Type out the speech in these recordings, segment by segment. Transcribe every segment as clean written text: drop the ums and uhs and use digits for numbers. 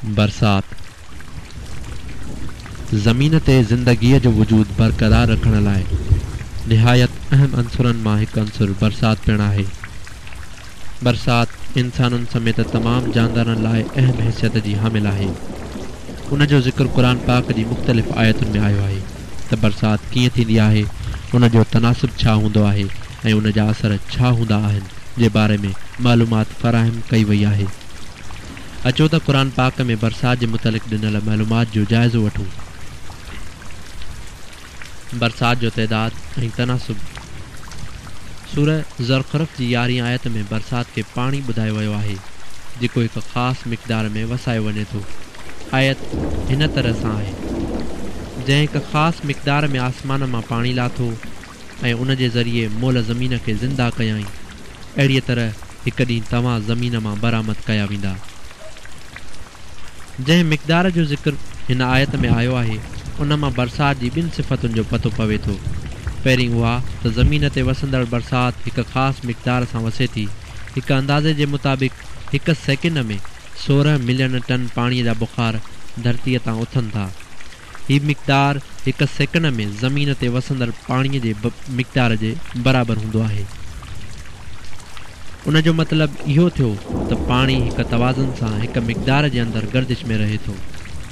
बरसात ज़मीन ते ज़िंदगीअ जो वजूद बरक़रार रखण लाइ निहायत अहम अंसुरनि मां हिकु अंसुर बरसात पिणु आहे। बरसात इंसाननि समेत तमामु जानवरनि लाइ अहम हैसियत जी हामिल आहे। उन जो ज़िक्र क़ुरान पाक जी मुख़्तलिफ़ आयतुनि में आयो आहे त बरसात कीअं थींदी आहे, उन जो तनासुब छा हूंदो आहे ऐं उन जा असर छा हूंदा आहिनि जे बारे में मालूमात फ़राहम कई वई आहे। अचो त क़ुरान पाक में बरसात जे मुतलिक़ ॾिनल मालूमात जो जाइज़ो वठूं। बरसात जो तइदाद ऐं तनासुब। सूरह ज़ुख़रुफ़ जी 11वीं आयत में बरसात खे पाणी ॿुधायो वियो आहे जेको हिकु ख़ासि मिक़दार में वसायो वञे थो। आयत हिन तरह सां आहे, जंहिं हिकु ख़ासि मिक़दार में आसमान मां पाणी लाथो ऐं उन जे ज़रिए मोल ज़मीन खे ज़िंदा कयाई, अहिड़ीअ तरह हिकु ॾींहुं तव्हां ज़मीन मां बरामद कया वेंदा। जंहिं मिक़दार जो ज़िक्र हिन आयत में आयो आहे उन मां बरसात जी ॿिनि सिफ़तुनि जो पतो पवे थो। पहिरीं उहा त ज़मीन ते वसंदड़ बरसात हिकु ख़ासि मिक़दार सां वसे थी। हिकु अंदाज़े जे मुताबिक़ हिकु सेकेंड में 16 मिलियन टन पाणीअ जा बुख़ार धरतीअ तां उथनि था। हीउ मिक़दार हिकु सेकेंड में ज़मीन ते वसंदड़ पाणीअ जे मिक़दार जे बराबरि हूंदो आहे। उन जो मतिलबु इहो थियो त पाणी हिकु तवाज़ुन सां हिकु मिक़दार जे अंदरि गर्दिश में रहे थो।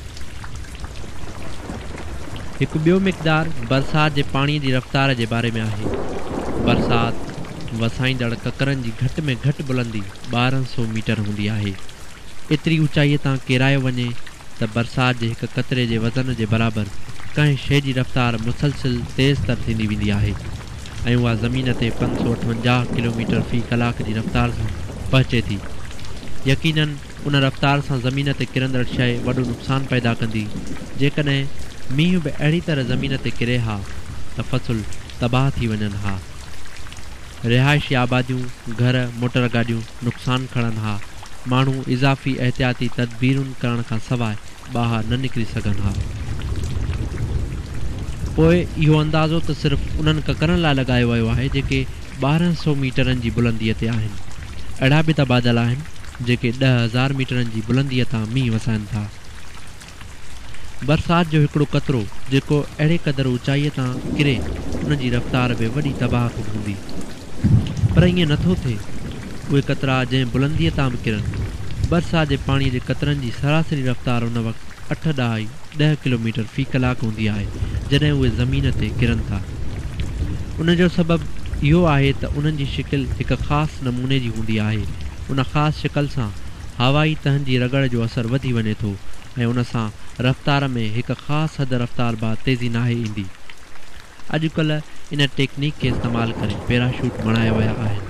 हिकु ॿियो मिक़दार बरसात जे पाणीअ जी रफ़्तार जे बारे में आहे। बरसात वसाईंदड़ ककरनि जी घटि में घटि बुलंदी 1200 मीटर हूंदी आहे। एतिरी ऊचाईअ तां किरायो वञे त बरसात जे हिकु क़तरे जे वज़न जे बराबरि कंहिं शइ जी रफ़्तार मुसलसिल तेज़ तर थींदी वेंदी आहे ऐं उहा ज़मीन ते 558 किलोमीटर फ़ी कलाक जी रफ़्तार सां पहुचे थी। यकीनन उन रफ़्तार सां ज़मीन ते किरंदड़ शइ वॾो नुक़सानु पैदा कंदी। जेकॾहिं मींहुं बि अहिड़ी तरह ज़मीन ते किरे हा त फ़सुल तबाह थी वञनि हा, रिहाइशी आबादियूं, घर, मोटर गाॾियूं नुक़सानु खणनि हा, माण्हू इज़ाफ़ी एहतियाती तदबीरुनि करण खां सवाइ ॿाहिरि न निकिरी सघनि हा। पोइ इहो अंदाज़ो त सिर्फ़ु उन्हनि ककरनि लाइ लॻायो वियो आहे जेके 1200 मीटरनि जी बुलंदीअ ते आहिनि। अहिड़ा बि तबादल आहिनि जेके 10,000 मीटरनि जी बुलंदीअ तां मींहुं वसाइनि था। बरसात जो हिकिड़ो क़तरो जेको अहिड़े क़दुरु ऊचाईअ तां किरे उन जी रफ़्तार बि वॾी तबाह हूंदी, पर ईअं नथो थिए। उहे क़तरा जंहिं बुलंदीअ तां बि किरनि, बरसात जे पाणीअ जे क़तरनि जी सरासरी रफ़्तार उन वक़्तु 8 ॾाई 10 किलोमीटर फ़ी कलाक हूंदी आहे जॾहिं उहे ज़मीन ते किरनि था। उन जो सबबु इहो आहे त उन्हनि जी शिकिल हिकु ख़ासि नमूने जी हूंदी आहे। उन ख़ासि शिकिल सां हवाई तहनि जी रगड़ जो असरु वधी वञे थो ऐं उन सां रफ़्तार में हिकु ख़ासि हद रफ़्तार बाद तेज़ी नाहे ईंदी। अॼुकल्ह इन टेक्निक खे इस्तेमालु करे पैराशूट बणाया विया आहिनि।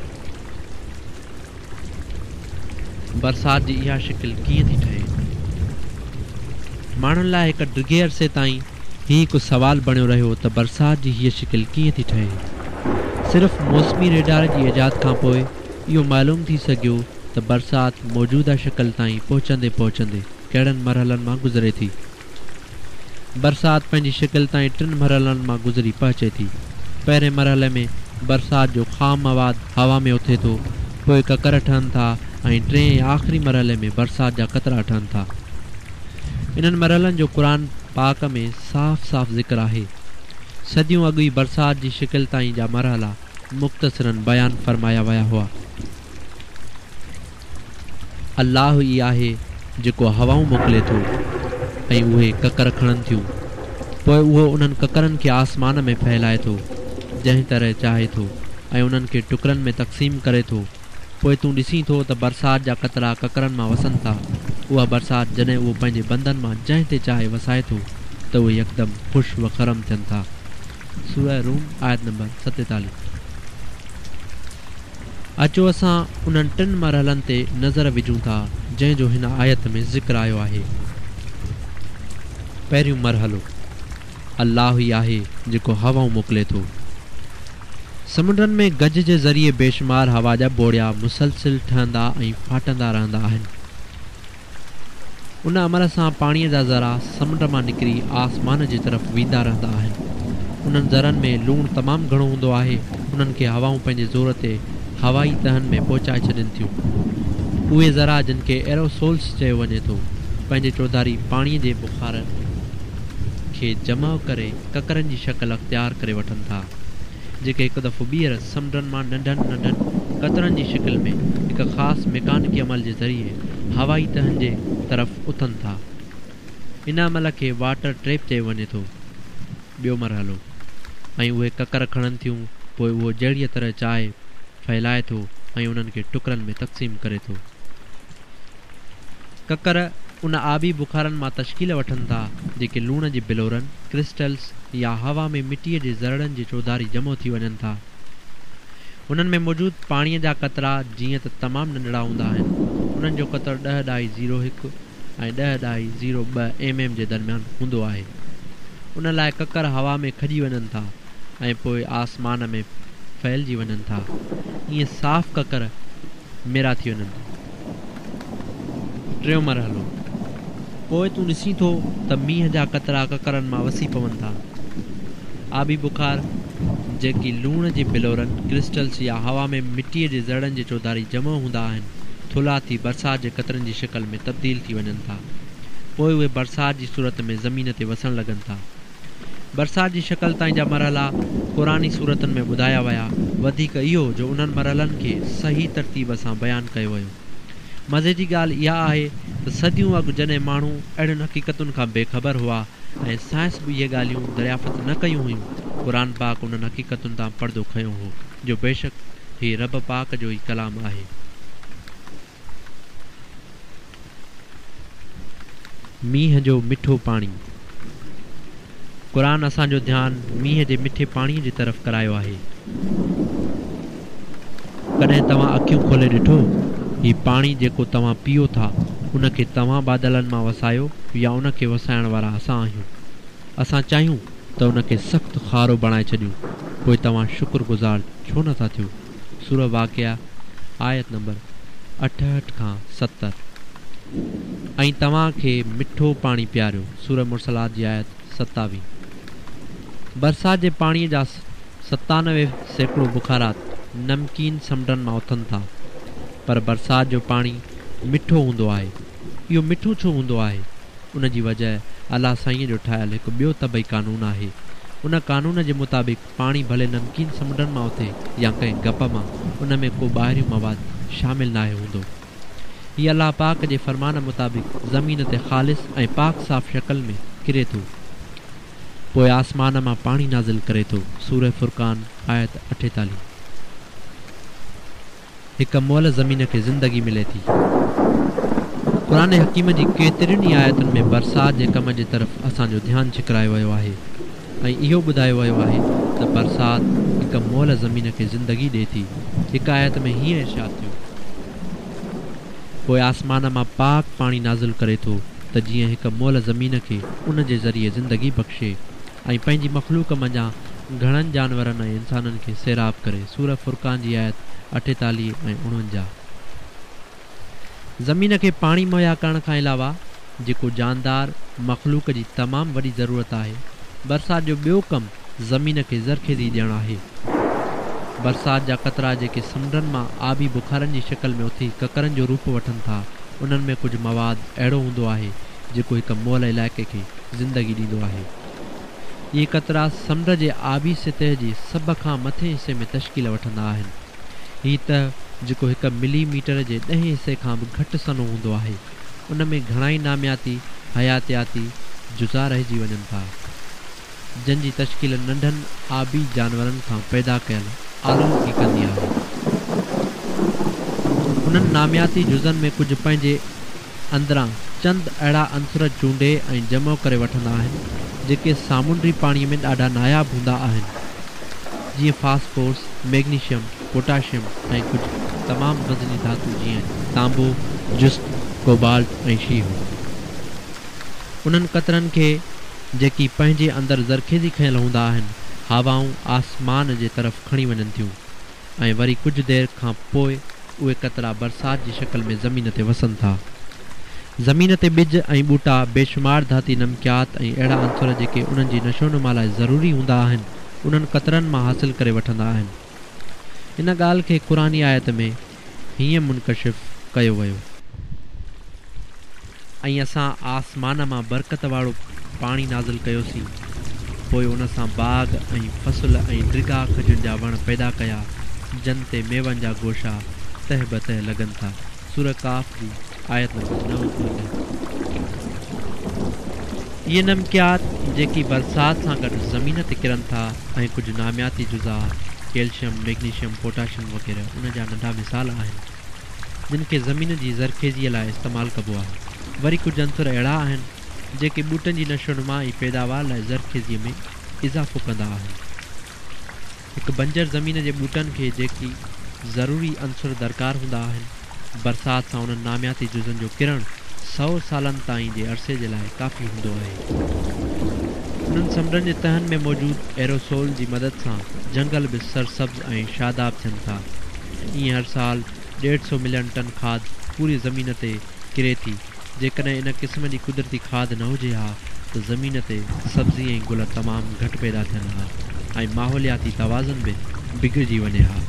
बरसात जी इहा शिकिल कीअं थी ठहे? माण्हुनि लाइ हिकु डिघे अरसे ताईं हीउ हिकु सुवालु बणियो रहियो त बरसात जी हीअ शिकिल कीअं थी ठहे। सिर्फ़ु मौसमी रेडार जी इजाद खां पोइ इहो मालूम थी सघियो त बरसात मौजूदा शिकिल ताईं पहुचंदे पहुचंदे कहिड़नि मरहलनि मां गुज़रे थी। बरसात पंहिंजी शिकिल ताईं 3 मरहलनि मां गुज़री पहुचे थी। पहिरें मरहले में बरसात जो ख़ाम मवाद हवा में उथे थो, पोइ ककर ठहनि था ऐं टें ऐं आख़िरी मरहले में बरसात जा क़तरा ठहनि था। इन्हनि मरहलनि जो क़ुरान पाक में साफ़ साफ़ ज़िक्र आहे। सदियूं अॻु ई बरसात जी शिकिल ताईं जा मरहला मुख़्तसरन बयानु फ़रमाया विया हुआ। अल्लाह ई आहे जेको हवाऊं मोकिले थो ऐं उहे ककर खणनि थियूं, पोइ उहो उन्हनि ककरनि खे आसमान में फहिलाए थो जंहिं तरह चाहे थो ऐं उन्हनि खे टुकरनि में तक़सीम करे थो। पोइ तूं ॾिसीं थो त बरसात जा क़तरा ककरनि मां वसनि था। उहा बरसात जॾहिं उहो पंहिंजे बंदनि मां जंहिं ते चाहे वसाए थो त उहे यकदमि ख़ुश व खरम थियनि था। सूरह रूम आयत नंबर 47। अचो असां उन्हनि 3 मरहलनि ते नज़र विझूं था जंहिंजो हिन आयत में ज़िक्र आयो आहे। पहिरियों मरहलो अल्लाह ई आहे जेको हवाऊं मोकिले थो। समुंडनि में गज जे ज़रिए बेशुमार हवा जा बोड़िया मुसलसिल ठहंदा ऐं फाटंदा रहंदा आहिनि। उन अमल सां पाणीअ जा ज़रा समुंड मां निकिरी आसमान जी तरफ़ वेंदा रहंदा आहिनि। उन्हनि ज़रनि में लूणु तमामु घणो हूंदो आहे। उन्हनि खे हवाऊं पंहिंजे ज़ोर ते हवाई तहनि में पहुचाए छॾनि थियूं। उहे ज़रा जिन खे एरोसोल्स चयो वञे थो पंहिंजे चौधारी पाणीअ जे बुखार खे जमा करे ककरनि जी शक्ल अख़्तियार करे वठनि था, जेके हिकु दफ़ो ॿीहर समुंडनि मां नंढनि नंढनि कतरनि जी शिकिल में हिकु ख़ासि मैकानिकी अमल जे ज़रिए हवाई तहनि जे तरफ़ उथनि था। इन अमल खे वाटर ट्रैप चयो वञे थो। ॿियो मरहलो, ऐं उहे ककर खणनि थियूं, पोइ उहो जहिड़ीअ तरह चाहे फैलाए थो ऐं उन्हनि खे टुकरनि में तक़सीम करे थो। ककर उन आबी बुखारनि मां तश्कील वठनि था जेके लूण जे बिलोरनि, क्रिस्टल्स या हवा में मिटीअ जे ज़रड़नि जे चौधारी जमो थी वञनि था। उन्हनि में मौजूदु पाणीअ जा कतरा जीअं त तमामु नंढड़ा हूंदा आहिनि। उन्हनि जो क़तरु 10.01 ऐं 10.02 mm जे दरमियान हूंदो आहे। उन लाइ ककर हवा में खॼी वञनि था ऐं पोइ आसमान में फैलिजी वञनि था। ईअं साफ़ ककर मेरा थी वञनि था। टियों मरहलो, पोइ तूं ॾिसीं थो त मींहं जा कतरा ककरनि मां वसी पवनि था। आबी बुखार जेकी लूण जे बिलोरनि, क्रिस्टल्स या हवा में मिटीअ जे ज़रड़नि जे चौधारी जमा हूंदा आहिनि, थुल्हा थी बरसाति जे क़तरनि जी शिकिल में तब्दील थी वञनि था। पोइ उहे बरसाति जी सूरत में ज़मीन ते वसणु लॻनि था। बरसाति जी शिकिल ताईं जा मरहला क़ुरानी सूरतनि में ॿुधाया विया। वधीक इहो जो उन्हनि मरहलनि खे सही तरतीब सां बयानु कयो वियो। मज़े जी ॻाल्हि इहा आहे त सदियूं अॻु जॾहिं माण्हू अहिड़ियुनि हक़ीक़तुनि खां बेख़बर हुआ ऐं साइंस बि इहे ॻाल्हियूं दरियाफ़त न कयूं हुयूं, क़ुरान पाक उन्हनि हक़ीक़तुनि तां पर्दो खयो हो जो बेशक हीउ रब पाक जो ई कलाम आहे। मींहं जो मिठो पाणी। क़ुरान असांजो ध्यानु मींहं जे मिठे पाणीअ जी तरफ़ करायो आहे। कॾहिं तव्हां अखियूं खोले ॾिठो? हीउ पाणी जेको तव्हां पीओ था उनखे तव्हां बादलनि मां वसायो या उनखे वसाइण वारा असां आहियूं। असां चाहियूं त उनखे सख़्तु खारो बणाए छॾियूं, पोइ तव्हां शुक्रगुज़ार छो नथा थियो? सूरह वाक़िआ आयत नंबर 68 खां 70। ऐं तव्हांखे मिठो पाणी पियारियो। सूरह मुरसलात जी आयत 27। बरसाति जे पाणीअ जा 97% बुखारात नमकीन समुंडनि मां उथनि था, पर बरसाति जो पाणी मिठो हूंदो आहे। इहो मिठो छो हूंदो आहे? उन जी वजह अलाह साईं जो ठाहियलु हिकु ॿियो तबई कानून आहे। उन कानून जे मुताबिक़ पाणी भले नमकीन समुंडनि मां उथे या कंहिं गप मां, उन में को ॿाहिरियों मवादु शामिल नाहे हूंदो। हीअ अलाह पाक जे फरमान मुताबिक़ ज़मीन ते ख़ालिस ऐं पाक साफ़ शक्ल में किरे थो, पोइ आसमान मां पाणी नाज़िल करे थो। सूरह फुरक़ान आयत 48। हिकु मोल ज़मीन खे ज़िंदगी मिले थी। क़ुरान हकीम जी केतिरियुनि ई आयतुनि में बरसाति जे कम जे तरफ़ असांजो ध्यानु छिकरायो वियो आहे ऐं इहो ॿुधायो वियो आहे त बरसाति हिकु मोल ज़मीन खे ज़िंदगी ॾिए थी। हिकु आयत में हीअं इरशाद थियो, पोइ आसमान मां पाक पाणी नाज़िल करे थो त जीअं हिकु मोल ज़मीन खे उन जे ज़रिए ज़िंदगी बख़्शे ऐं पंहिंजी मख़लूक मंझां घणनि जानवरनि ऐं इंसाननि खे सैराब करे। सूरह फुरक़ान जी आयत 48 ऐं 49। ज़मीन खे पाणी मुहैया करण खां अलावा जेको जानदार मख़लूक जी तमामु वॾी ज़रूरत आहे, बरसाति जो ॿियो कमु ज़मीन खे ज़रख़ेज़ी ॾियणु आहे। बरसाति जा क़तरा जेके समुंडनि मां आबी बुखारनि जी शिकिल में उथी ककरनि जो रूप वठनि था, उन्हनि में कुझु मवादु अहिड़ो हूंदो आहे जेको हिकु मोल इलाइक़े खे ज़िंदगी ॾींदो आहे। इहे क़तरा समुंड जे आबी सतह जे सभ खां मथे हिसे में तश्कील वठंदा आहिनि। हीउ त जेको 1 मिलीमीटर जे 10 हिसे खां बि घटि सनो हूंदो आहे, उन में घणाई नामियाती हयातियाती जुज़ा रहिजी वञनि था, जंहिंजी तश्कील नंढनि आबी जानवरनि खां पैदा कयल आलूगी कंदी आहे। उन्हनि नामियाती जुज़नि में कुझु पंहिंजे अंदरां चंद अहिड़ा अंसर चूंडे ऐं जमो करे वठंदा आहिनि जेके सामुंडी पाणीअ में ॾाढा नायाब हूंदा आहिनि, जीअं फास्फोरस, मैग्नीशियम, पोटाशियम ऐं कुझु तमामु वज़नी धातु जीअं तांबो, जुस्त, कोबाल्ट ऐं शीहो। उन्हनि क़तरनि खे जेकी पंहिंजे अंदरि ज़रख़ेज़ी खयल हूंदा आहिनि, हवाऊं आसमान जे तरफ़ खणी वञनि थियूं ऐं वरी कुझु देरि खां पोइ उहे क़तरा बरसाति जी शिकिल में ज़मीन ते वसनि था। ज़मीन ते ॿिज ऐं ॿूटा बेशुमार धाती नमकियात ऐं अहिड़ा अंसर जेके उन्हनि जी नशोनुमा लाइ ज़रूरी हूंदा आहिनि, उन्हनि क़तरनि मां हासिल करे वठंदा आहिनि। इन ॻाल्हि खे क़ुरानी आयत में हीअं मुनकशिफ़ कयो वियो, ऐं असां आसमान मां बरकत वारो पाणी नाज़िल कयोसीं, पोइ उन सां बाग़ ऐं फ़सुल ऐं ड्रिगा खजुनि जा वण पैदा कया, जन ते मेवनि जा गोशा तह बतह लॻनि था। सूरह काफ़ जी आयत नंबर 9। इहे नमकियात जेकी बरसाति सां गॾु ज़मीन ते किरनि था ऐं कुझु नामियाती जुज़ा कैल्शियम, मैग्नीशियम, पोटाशियम वग़ैरह उन जा नंढा मिसाल आहिनि जिन खे ज़मीन जी ज़रखेज़ीअ लाइ इस्तेमालु कबो आहे। वरी कुझु अंसर अहिड़ा आहिनि जेके ॿूटनि जी नशोनुमा ऐं पैदावार लाइ ज़रखेज़ीअ में इज़ाफ़ो कंदा आहिनि। हिकु बंजर ज़मीन जे ॿूटनि खे जेकी ज़रूरी अंसर दरकार हूंदा आहिनि, बरसाति सां उन्हनि नामियाती जुज़नि जो किरणु 100 सालनि ताईं जे अरसे जे लाइ काफ़ी हूंदो आहे। उन्हनि समुंडनि जे तहनि में मौजूदु एरोसोल जी मदद सां जंगल बि सरसब्ज़ ऐं शादाब थियनि था। ईअं हर साल 150 मिलियन टन खाद पूरी ज़मीन ते किरे थी। जेकॾहिं इन क़िस्म जी कुदरती खाद न हुजे हा त ज़मीन ते सब्ज़ी ऐं गुल तमामु घटि पैदा थियनि हा ऐं माहौलियाती तवाज़ुन बि बिगड़जी वञे हा।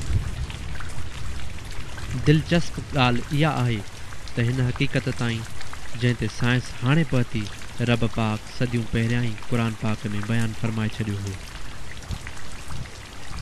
दिलचस्प ॻाल्हि इहा आहे त हिन हक़ीक़त ताईं जंहिं ते साइंस हाणे पहुती, रब पाक सदियूं पहिरियां ई क़ुर पाक में बयानु फ़रमाए छॾियो हो।